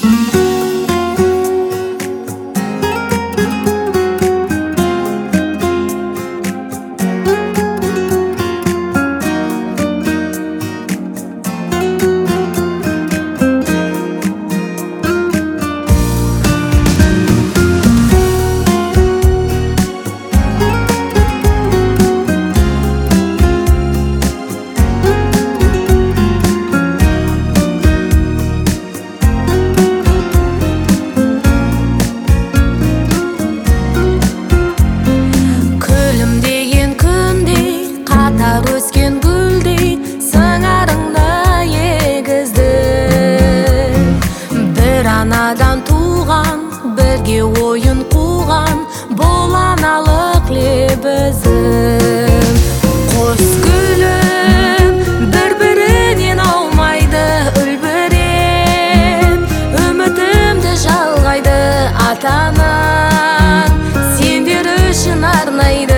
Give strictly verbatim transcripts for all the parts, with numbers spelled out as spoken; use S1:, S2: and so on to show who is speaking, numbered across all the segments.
S1: Өскен гүлдей сыңарыңды егізді, бір анадан туған, бірге ойын қуған, бұл аналық лебізім. Қос гүлім бір-бірінен аумайды, үлбіреп үмітімді жалғайды. Ата-анаң сендер үшін арнайды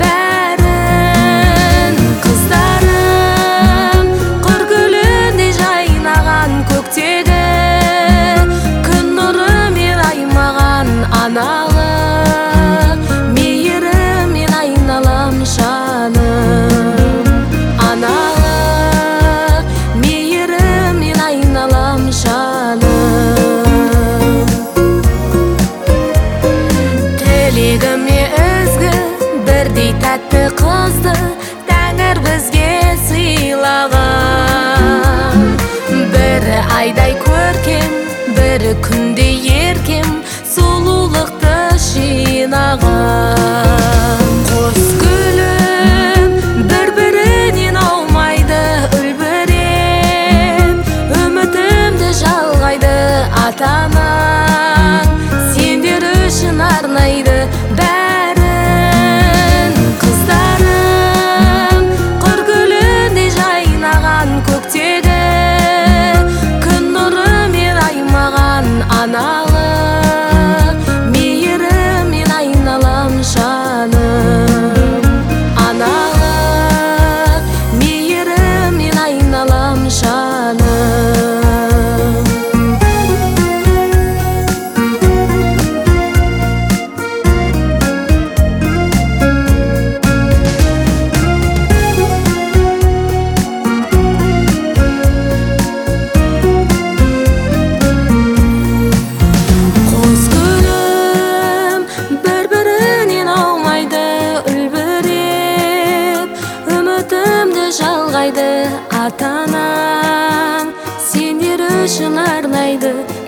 S1: бәрін. Қыздарым қыр гүліндей жайнаған, көктегі күн нұрымен аймаған, аналық мейіріммен айналам жаным. Аналық мейіріммен айналам жаным. Тілегіме ізгі бірдей тәтті қызды Тәңір бізге сыйлаған. Бірі айдай көркем, бірі күндей еркем, сұлулықты жинаған. Қос гүлім бір-бірінен аумайды, үлбіреп үмітімді жалғайды. Ата-анаң сендер үшін арнайды бәрін. Қыздарым қыр гүліндей жайнаған, көктегі күн нұрымен аймаған, аналық мейіріммен айналам жаным. Аналық мейіріммен айналам жаным. Жалғайды ата-анаң сендер үшін арнайды